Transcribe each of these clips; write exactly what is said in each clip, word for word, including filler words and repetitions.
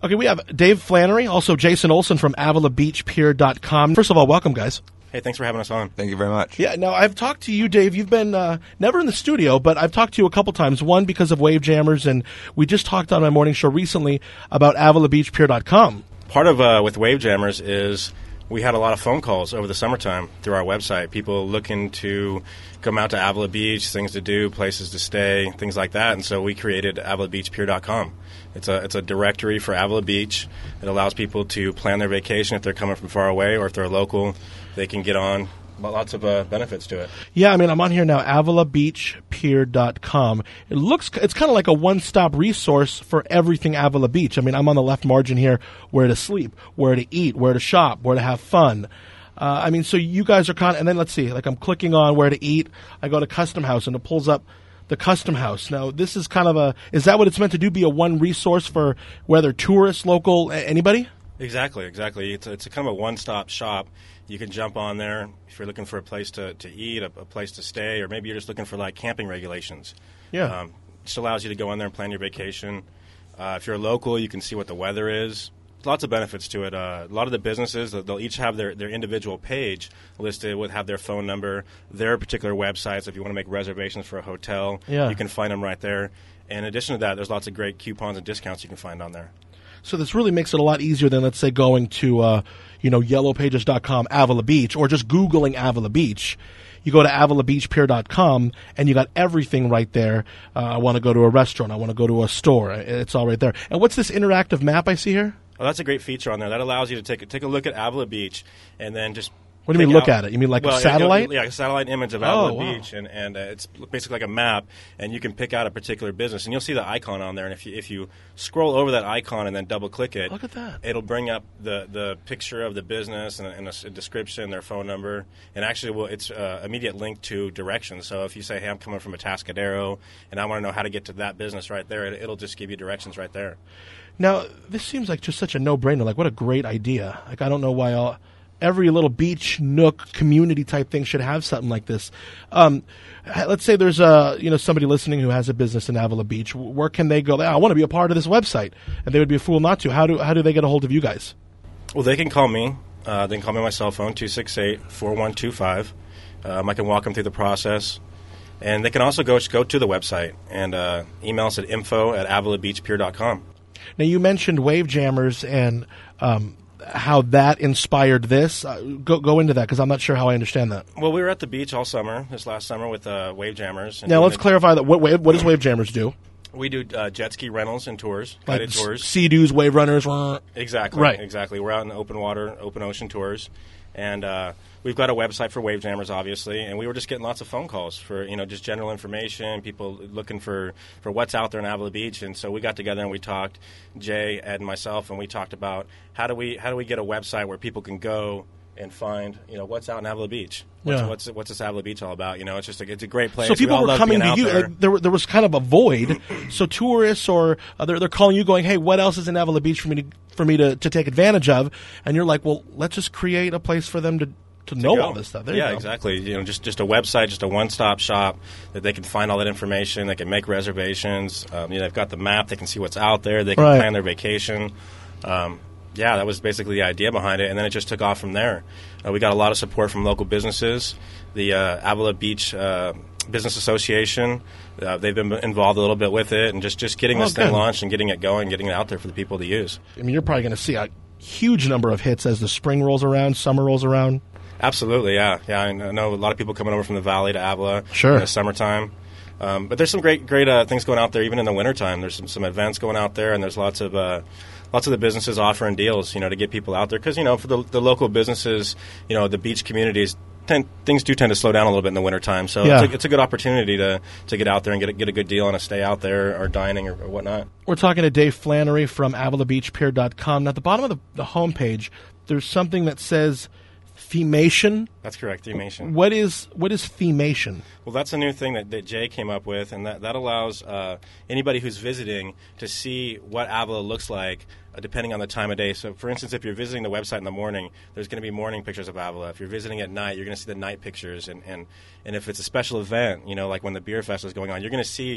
Okay, we have Dave Flannery, also Jason Olson from Avila Beach Pier dot com. First of all, welcome, guys. Hey, thanks for having us on. Thank you very much. Yeah, now I've talked to you, Dave. You've been uh, never in the studio, but I've talked to you a couple times. One because of Wave Jammers, and we just talked on my morning show recently about Avila Beach Pier dot com. Part of uh, with Wave Jammers is we had a lot of phone calls over the summertime through our website. People looking to come out to Avila Beach, things to do, places to stay, things like that. And so we created Avila Beach Pier dot com. It's a it's a directory for Avila Beach. It allows people to plan their vacation if they're coming from far away, or if they're local, they can get on. Lots of uh, benefits to it. Yeah, I mean, I'm on here now, Avila Beach Pier dot com. It looks, it's kind of like a one-stop resource for everything Avila Beach. I mean, I'm on the left margin here, where to sleep, where to eat, where to shop, where to have fun. Uh, I mean, so you guys are kind of, and then let's see, like I'm clicking on where to eat. I go to Custom House, and it pulls up the Custom House. Now, this is kind of a, is that what it's meant to do, be a one resource for whether tourists, local, anybody? Exactly, exactly. It's a, it's a kind of a one-stop shop. You can jump on there if you're looking for a place to, to eat, a, a place to stay, or maybe you're just looking for like camping regulations. Yeah. Um, just allows you to go in there and plan your vacation. Uh, if you're local, you can see what the weather is. Lots of benefits to it. Uh, a lot of the businesses, they'll each have their, their individual page listed with have their phone number, their particular websites. If you want to make reservations for a hotel, yeah. you can find them right there. And in addition to that, there's lots of great coupons and discounts you can find on there. So this really makes it a lot easier than, let's say, going to, uh, you know, yellow pages dot com, Avila Beach, or just Googling Avila Beach. You go to Avila Beach Pier dot com, and you got everything right there. Uh, I want to go to a restaurant. I want to go to a store. It's all right there. And what's this interactive map I see here? Oh, that's a great feature on there. That allows you to take a, take a look at Avila Beach and then just... What do you mean look at it? You mean like well, a satellite? Yeah, a satellite image of Avila oh, wow. Beach, and, and uh, it's basically like a map, and you can pick out a particular business, and you'll see the icon on there, and if you, if you scroll over that icon and then double-click it, look at that. It'll bring up the, the picture of the business and, and a, a description, their phone number, and actually well, it's uh, immediate link to directions. So if you say, hey, I'm coming from Atascadero, and I want to know how to get to that business right there, it, it'll just give you directions right there. Now, this seems like just such a no-brainer. Like, what a great idea. Like, I don't know why all... Every little beach nook community type thing should have something like this. Um, let's say there's a you know somebody listening who has a business in Avila Beach. Where can they go? I want to be a part of this website, and they would be a fool not to. How do how do they get a hold of you guys? Well, they can call me. Uh, they can call me on my cell phone two six eight, four one two five. Um, I can walk them through the process, and they can also go go to the website and uh, email us at info at Avila Beach Pier dot com. Now you mentioned Wave Jammers and. Um, how that inspired this. Uh, go go into that, because I'm not sure how I understand that. Well, we were at the beach all summer, this last summer, with uh, Wave Jammers. And now, let's clarify that. What, what does Wave Jammers do? We do uh, jet ski rentals and tours, like guided tours. Sea-Doos, wave runners. Exactly. Right. Exactly. We're out in the open water, open ocean tours. And uh, we've got a website for Wave Jammers, obviously, and we were just getting lots of phone calls for, you know, just general information, people looking for, for what's out there in Avila Beach. And so we got together and we talked, Jay, Ed, and myself, and we talked about how do we how do we get a website where people can go and find, you know, what's out in Avila Beach. What's, yeah. what's what's this Avila Beach all about? You know, it's just a, it's a great place. So people we were coming to you. There. Like, there, there was kind of a void. So tourists or uh, they're, they're calling you, going, "Hey, what else is in Avila Beach for me to for me to, to take advantage of?" And you're like, "Well, let's just create a place for them to." To, to know go. all this stuff. There yeah, you go. exactly. You know, just just a website, just a one-stop shop that they can find all that information. They can make reservations. Um, you know, they've got the map. They can see what's out there. They can right. plan their vacation. Um, yeah, that was basically the idea behind it, and then it just took off from there. Uh, we got a lot of support from local businesses. The uh, Avila Beach uh, Business Association, uh, they've been involved a little bit with it, and just, just getting oh, this good. thing launched and getting it going, getting it out there for the people to use. I mean, you're probably going to see a huge number of hits as the spring rolls around, summer rolls around. Absolutely, yeah. Yeah, I know a lot of people coming over from the valley to Avila sure. in the summertime. Um, but there's some great great uh, things going out there even in the wintertime. There's some, some events going out there, and there's lots of uh, lots of the businesses offering deals, you know, to get people out there. Because, you know, for the, the local businesses, you know, the beach communities, tend, things do tend to slow down a little bit in the wintertime. So yeah. it's, a, it's a good opportunity to, to get out there and get a, get a good deal on a stay out there or dining or, or whatnot. We're talking to Dave Flannery from Avila Beach Pier dot com. Now, at the bottom of the, the homepage, there's something that says themation. That's correct, themation. What is what is themation? Well, that's a new thing that, that Jay came up with, and that, that allows uh, anybody who's visiting to see what Avila looks like uh, depending on the time of day. So, for instance, if you're visiting the website in the morning, there's going to be morning pictures of Avila. If you're visiting at night, you're going to see the night pictures. And, and, and if it's a special event, you know, like when the Beer Fest is going on, you're going to see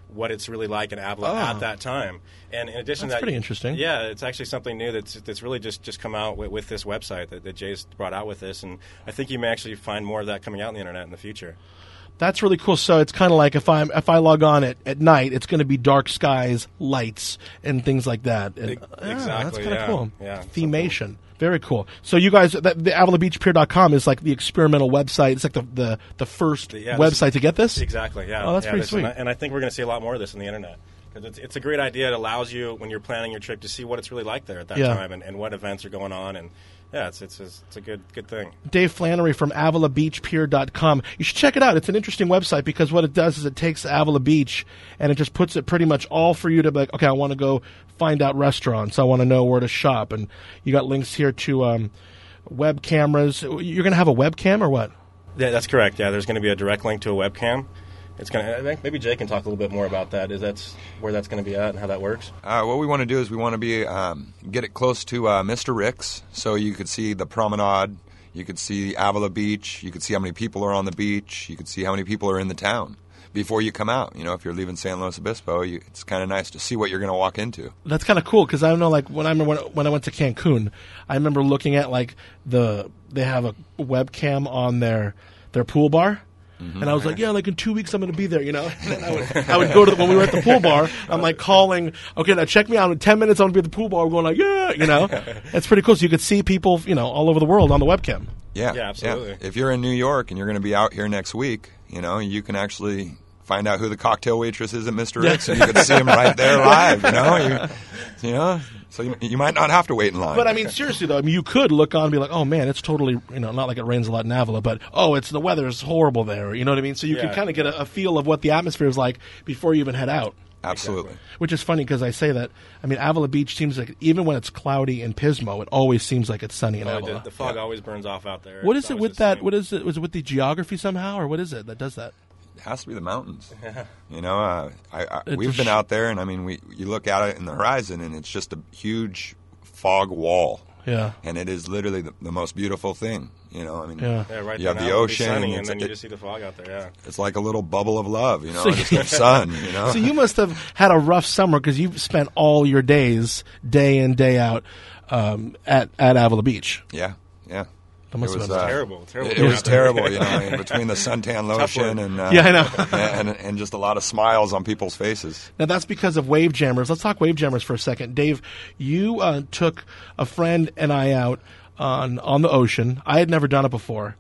what it's really like in Avila Oh. at that time. And in addition That's to that, pretty interesting. Yeah, it's actually something new that's that's really just, just come out with, with this website that, that Jay's brought out with this, and I think you may actually find more of that coming out on the internet in the future. That's really cool. So it's kind of like if I'm if I log on at, at night, it's going to be dark skies, lights, and things like that. And, Ex- yeah, exactly, that's kind of yeah. cool. Yeah, Themation. Very cool. So you guys, that, the Avila Beach Pier dot com is like the experimental website. It's like the the, the first Yeah, this website is- to get this. Exactly, yeah. Oh, that's yeah, pretty this- sweet. And I, and I think we're going to see a lot more of this on the internet. Because it's, it's a great idea. It allows you, when you're planning your trip, to see what it's really like there at that Yeah. time and, and what events are going on. And yeah, it's it's, it's a good good thing. Dave Flannery from Avila Beach Pier dot com. You should check it out. It's an interesting website because what it does is it takes Avila Beach and it just puts it pretty much all for you to be like, okay, I want to go find out restaurants. I want to know where to shop. And you got links here to um, web cameras. You're going to have a webcam or what? Yeah, that's correct. Yeah, there's going to be a direct link to a webcam. It's going to. I think maybe Jay can talk a little bit more about that. Is that's where that's going to be at and how that works? Uh, what we want to do is we want to be um, get it close to uh, Mister Rick's, so you could see the promenade, you could see Avila Beach, you could see how many people are on the beach, you could see how many people are in the town before you come out. You know, if you're leaving San Luis Obispo, you, it's kind of nice to see what you're going to walk into. That's kind of cool because I know, like when I remember when, when I went to Cancun, I remember looking at like the they have a webcam on their their pool bar. Mm-hmm. And I was like, yeah, like in two weeks I'm going to be there, you know. And I would, I would go to the, when we were at the pool bar. I'm like calling, okay, now check me out. In ten minutes I'm going to be at the pool bar. We're going like, yeah, you know. It's pretty cool. So you could see people, you know, all over the world on the webcam. Yeah, Yeah, absolutely. If you're in New York and you're going to be out here next week, you know, you can actually find out who the cocktail waitress is at Mister Rick's, and you can see him right there live. You know, you, you know, so you, you might not have to wait in line. But I mean, seriously though, I mean, you could look on and be like, oh man, it's totally, you know, not like it rains a lot in Avila, but oh, it's the weather is horrible there. You know what I mean? So you Yeah. can kind of get a, a feel of what the atmosphere is like before you even head out. Absolutely. Which is funny because I say that. I mean, Avila Beach seems like even when it's cloudy in Pismo, it always seems like it's sunny in Oh, Avila. the, the fog always burns off out there. What It's is it always with the that? same. What is it? Was it with the geography somehow, or what is it that does that? It has to be the mountains. You know, uh, I, I, It's we've a been sh- out there, and I mean, we you look at it in the horizon, and it's just a huge fog wall. Yeah. And it is literally the, the most beautiful thing. You know, I mean, Yeah. Yeah, right you there have now the it'll be ocean, sunny, and, and it's, then you it- just see the fog out there. Yeah. it's like a little bubble of love. You know, So- just the sun. You know, So you must have had a rough summer because you've spent all your days, day in day out, um, at at Avila Beach. yeah, yeah. That must It have was, been uh, Terrible, terrible. It, to it be was out there. terrible, you know, I mean, between the suntan lotion work. and uh, Yeah, I know. and, and just a lot of smiles on people's faces. Now that's because of Wave Jammers. Let's talk Wave Jammers for a second, Dave. You uh, took a friend and I out on on the ocean. I had never done it before,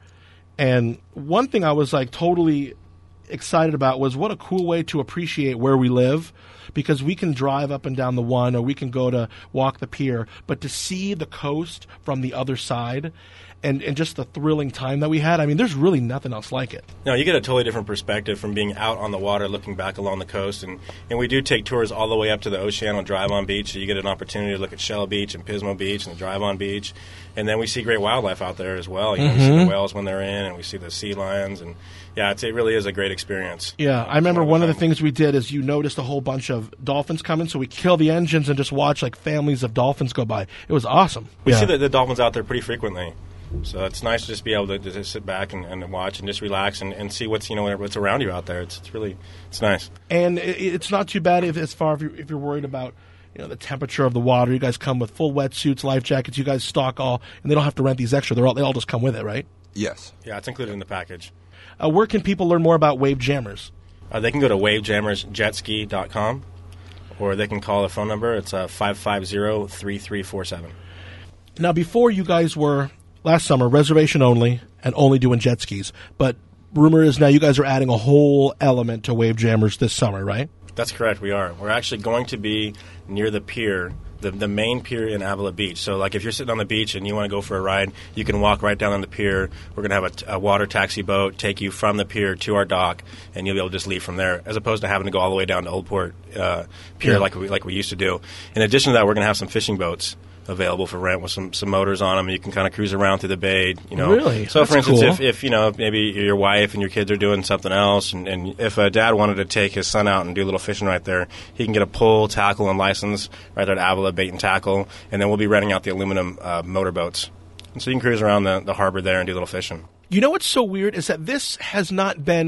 and one thing I was like totally excited about was what a cool way to appreciate where we live, because we can drive up and down the one, or we can go to walk the pier, but to see the coast from the other side. And, and just the thrilling time that we had. I mean, there's really nothing else like it. No, you get a totally different perspective from being out on the water, looking back along the coast, and, and we do take tours all the way up to the Oceano Drive-On Beach. So you get an opportunity to look at Shell Beach and Pismo Beach and the Drive-On Beach, and then we see great wildlife out there as well. You know, we see the whales when they're in, and we see the sea lions, and yeah, it's, it really is a great experience. Yeah, I remember one of the time. things we did is you noticed a whole bunch of dolphins coming, so we kill the engines and just watch like families of dolphins go by. It was awesome. We yeah. see the, the dolphins out there pretty frequently. So it's nice to just be able to, to sit back and, and watch and just relax and, and see what's you know what's around you out there. It's, it's really it's nice. And it, it's not too bad if as far if you're, if you're worried about you know the temperature of the water. You guys come with full wetsuits, life jackets. You guys stock all, and they don't have to rent these extra. They're all they all just come with it, right? Yes. Yeah, it's included in the package. Uh, where can people learn more about Wave Jammers? Uh, they can go to wave jammers jet ski dot com, or they can call the phone number. It's uh, five five zero, three three four seven. Now, before you guys were last summer reservation only and only doing jet skis, but rumor is now you guys are adding a whole element to Wave Jammers this summer, right? That's correct. We are. We're actually going to be near the pier, the the main pier in Avila Beach. So, like, if you're sitting on the beach and you want to go for a ride, you can walk right down on the pier. We're going to have a, a water taxi boat take you from the pier to our dock, and you'll be able to just leave from there, as opposed to having to go all the way down to Old Port uh, Pier Yeah. like we like we used to do. In addition to that, we're going to have some fishing boats available for rent with some, some motors on them. You can kind of cruise around through the bay. You know. Really? So, That's for instance, cool. if, if you know maybe your wife and your kids are doing something else, and, and if a dad wanted to take his son out and do a little fishing right there, he can get a pole, tackle, and license right there at Avila Bait and Tackle, and then we'll be renting out the aluminum uh, motorboats. And so you can cruise around the, the harbor there and do a little fishing. You know what's so weird is that this has not been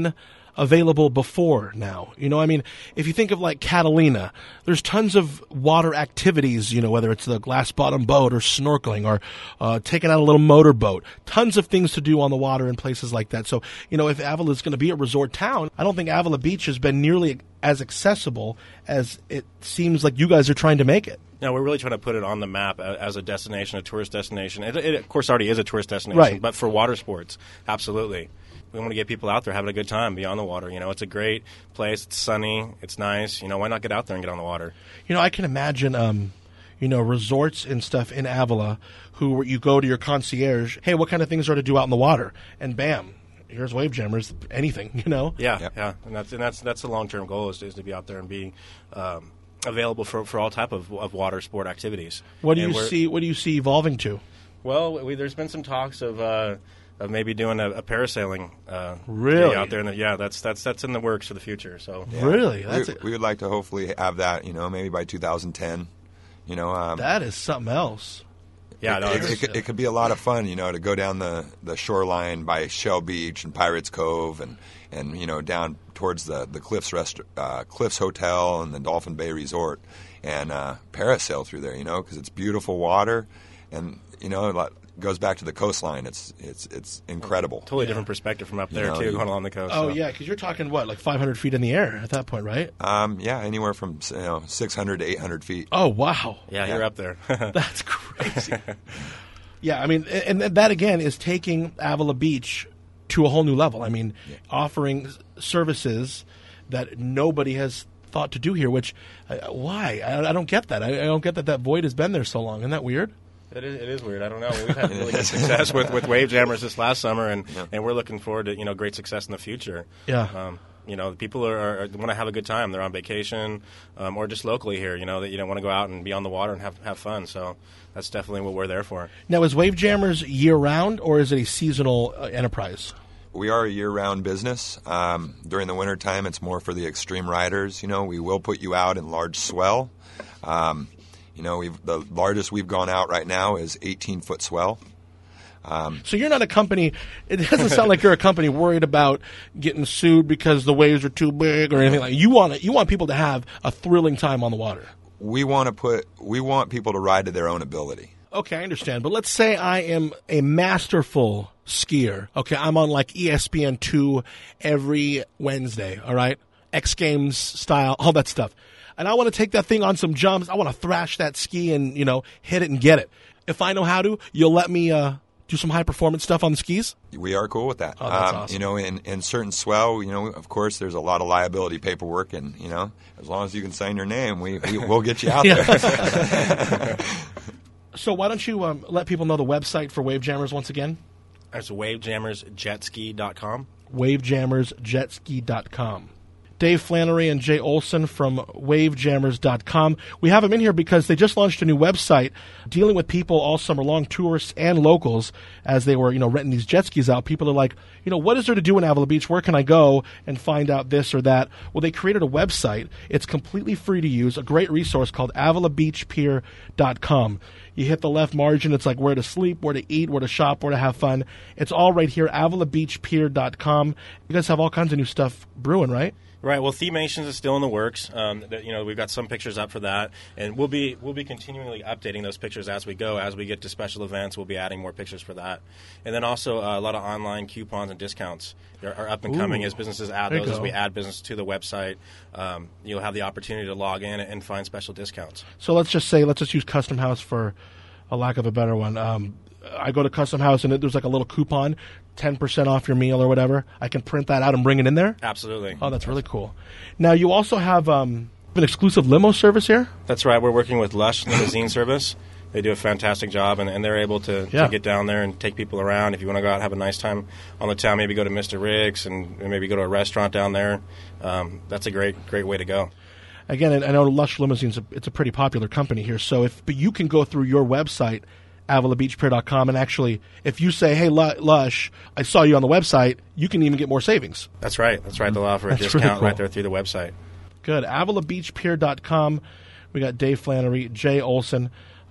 available before now. You know, I mean, if you think of like Catalina, there's tons of water activities, you know, whether it's the glass bottom boat or snorkeling or uh, taking out a little motorboat, tons of things to do on the water in places like that. So, you know, if Avila is going to be a resort town, I don't think Avila Beach has been nearly as accessible as it seems like you guys are trying to make it. No, we're really trying to put it on the map as a destination, a tourist destination. It, it of course, already is a tourist destination, right. But for water sports, absolutely. We want to get people out there having a good time beyond the water. You know, it's a great place. It's sunny. It's nice. You know, why not get out there and get on the water? You know, I can imagine, um, you know, resorts and stuff in Avila who you go to your concierge, hey, what kind of things are to do out in the water? And bam, here's Wave Jammers, anything, you know? Yeah, yep. yeah. And that's and that's that's the long-term goal is, is to be out there and be um, available for, for all type of, of water sport activities. What do and you see? What do you see evolving to? Well, we, there's been some talks of uh, of maybe doing a, a parasailing uh, really day out there. In the, yeah, that's that's that's in the works for the future. So Yeah. Really, that's we, a, we would like to hopefully have that, you know, maybe by two thousand ten. You know, um, that is something else. yeah, it, no, it, it's- it, could, it could be a lot of fun, you know, to go down the, the shoreline by Shell Beach and Pirates Cove and, and you know, down towards the, the Cliffs Rest, uh, Cliffs Hotel and the Dolphin Bay Resort and uh, parasail through there, you know, because it's beautiful water and, you know, it goes back to the coastline. It's it's it's incredible. totally different perspective from up there, know, too, you- going along the coast. Oh so. yeah, because you're talking what, like five hundred feet in the air at that point, right? Um, yeah, anywhere from you know six hundred to eight hundred feet. Oh wow, Yeah, Yeah. you're up there. that's crazy. Yeah, I mean, and that again is taking Avila Beach to a whole new level. I mean, offering services that nobody has thought to do here. Which, uh, why? I, I don't get that. I, I don't get that that void has been there so long. Isn't that weird? It is, it is weird. I don't know. We've had really good success with, with Wave Jammers this last summer, and, Yeah. and we're looking forward to you know great success in the future. Yeah. Um, you know, people are, are want to have a good time. They're on vacation, um, or just locally here. You know, that you know want to go out and be on the water and have have fun. So that's definitely what we're there for. Now, is Wave Jammers year round or is it a seasonal uh, enterprise? We are a year-round business. Um, during the wintertime, it's more for the extreme riders. You know, we will put you out in large swell. Um, you know, we've, the largest we've gone out right now is eighteen-foot swell. So you're not a company. It doesn't sound like you're a company worried about getting sued because the waves are too big or anything like. You want it, you want people to have a thrilling time on the water. We want to put. We want people to ride to their own ability. Okay, I understand. But let's say I am a masterful skier. Okay, I'm on like E S P N two every Wednesday, all right? X Games style, all that stuff. And I want to take that thing on some jumps. I want to thrash that ski and, you know, hit it and get it. If I know how to, you'll let me uh, do some high-performance stuff on the skis? We are cool with that. Oh, that's um, awesome. You know, in, in certain swell, you know, of course, there's a lot of liability paperwork, and you know, as long as you can sign your name, we, we we'll get you out there. So why don't you um, let people know the website for Wave Jammers once again? That's wave jammers jet ski dot com. wave jammers jet ski dot com. Dave Flannery and Jay Olson from wave jammers dot com. We have them in here because they just launched a new website dealing with people all summer long, tourists and locals, as they were, you know, renting these jet skis out. People are like, you know, what is there to do in Avila Beach? Where can I go and find out this or that? Well, they created a website. It's completely free to use, a great resource called avila beach pier dot com. You hit the left margin, it's like where to sleep, where to eat, where to shop, where to have fun. It's all right here, avila beach pier dot com. You guys have all kinds of new stuff brewing, right? Right. Well, Themations is still in the works. Um, that, you know, we've got some pictures up for that, and we'll be we'll be continually updating those pictures as we go. As we get to special events, we'll be adding more pictures for that, and then also uh, a lot of online coupons and discounts are, are up and coming Ooh. as businesses add There you those. As go. we add business to the website, um, you'll have the opportunity to log in and find special discounts. So let's just say, let's just use Custom House for a lack of a better one. Um, I go to Custom House and it, there's like a little coupon, ten percent off your meal or whatever. I can print that out and bring it in there? Absolutely. Oh, that's really cool. Now, you also have um, an exclusive limo service here? That's right. We're working with Lush Limousine Service. They do a fantastic job, and, and they're able to, Yeah. to get down there and take people around. If you want to go out and have a nice time on the town, maybe go to Mister Rick's and, and maybe go to a restaurant down there. Um, that's a great great way to go. Again, I know Lush Limousines, it's a pretty popular company here. So if but you can go through your website, avila beach pier dot com, and actually, if you say, hey, Lu- Lush, I saw you on the website, you can even get more savings. That's right. That's right. They'll offer a That's discount really cool. right there through the website. Good. avila beach pier dot com. We got Dave Flannery, Jay Olson.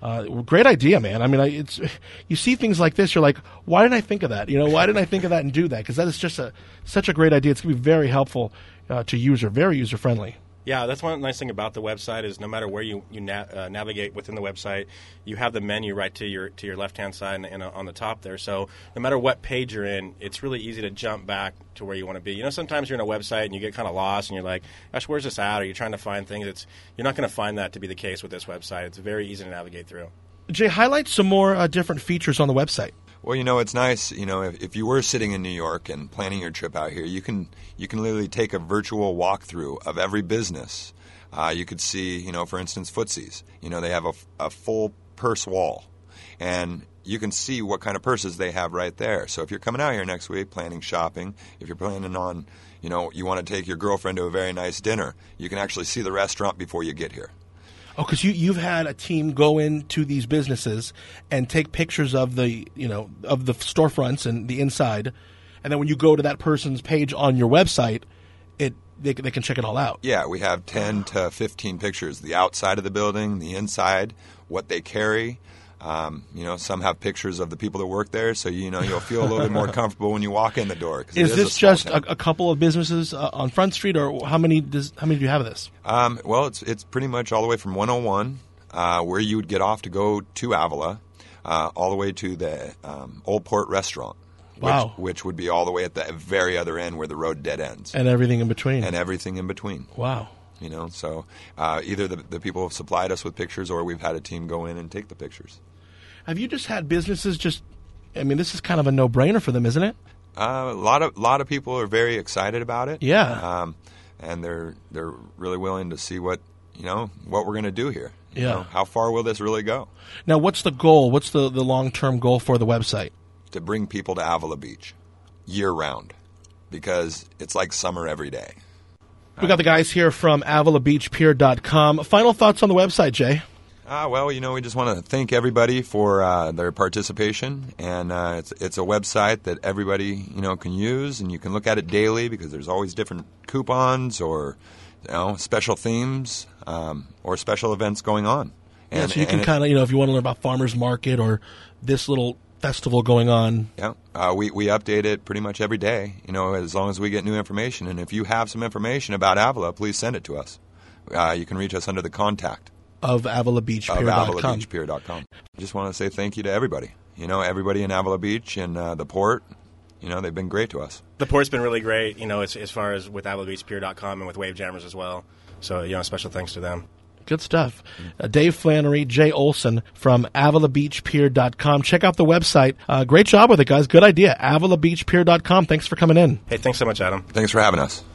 Uh, great idea, man. I mean, I, it's you see things like this, you're like, why didn't I think of that? You know, why didn't I think of that and do that? Because that is just a such a great idea. It's going to be very helpful uh, to user, very user friendly. Yeah, that's one nice thing about the website is no matter where you, you na- uh, navigate within the website, you have the menu right to your to your left-hand side and, and uh, on the top there. So no matter what page you're in, it's really easy to jump back to where you want to be. You know, sometimes you're in a website and you get kind of lost and you're like, gosh, where's this at? Or you're trying to find things. It's You're not going to find that to be the case with this website. It's very easy to navigate through. Jay, highlight some more uh, different features on the website. Well, you know, it's nice, you know, if, if you were sitting in New York and planning your trip out here, you can you can literally take a virtual walkthrough of every business. Uh, you could see, you know, for instance, Footsie's. You know, they have a, a full purse wall, and you can see what kind of purses they have right there. So if you're coming out here next week planning shopping, if you're planning on, you know, you want to take your girlfriend to a very nice dinner, you can actually see the restaurant before you get here. Oh, because you, you've had a team go into these businesses and take pictures of the, you know, of the storefronts and the inside, and then when you go to that person's page on your website, it they, they can check it all out. Yeah, we have ten to fifteen pictures, the outside of the building, the inside, what they carry. Um, you know, some have pictures of the people that work there, so you know you'll feel a little bit more comfortable when you walk in the door. Is, is this just a, a couple of businesses uh, on Front Street, or how many does how many do you have of this? Um, well, it's it's pretty much all the way from one oh one, uh, where you would get off to go to Avila, uh, all the way to the um, Old Port Restaurant. Wow. Which, which would be all the way at the very other end where the road dead ends. And everything in between. And everything in between. Wow. You know, so uh, either the, the people have supplied us with pictures or we've had a team go in and take the pictures. Have you just had businesses just, I mean, this is kind of a no-brainer for them, isn't it? Uh, a lot of lot of people are very excited about it. Yeah. Um, and they're they're really willing to see what, you know, what we're going to do here. You Yeah. know, how far will this really go? Now, what's the goal? What's the, the long-term goal for the website? To bring people to Avila Beach year-round, because it's like summer every day. We got the guys here from Avila Beach Pier dot com. Final thoughts on the website, Jay? Uh, well, you know, we just want to thank everybody for uh, their participation, and uh, it's it's a website that everybody, you know, can use, and you can look at it daily because there's always different coupons or, you know, special themes um, or special events going on. And, yeah, so you and can it, kind of, you know, if you want to learn about farmers market or this little festival going on. Yeah, uh, we we update it pretty much every day, you know, as long as we get new information. And if you have some information about Avila, please send it to us. Uh, you can reach us under the contact of Avila Beach Pier of dot com. Avila Beach Pier dot com. I just want to say thank you to everybody. You know, everybody in Avila Beach and uh, the port. You know, they've been great to us. The port's been really great, you know, as, as far as with Avila Beach Pier dot com and with Wave Jammers as well. So, you know, special thanks to them. Good stuff. Uh, Dave Flannery, Jay Olson from Avila Beach Pier dot com. Check out the website. Uh, great job with it, guys. Good idea. Avila Beach Pier dot com. Thanks for coming in. Hey, thanks so much, Adam. Thanks for having us.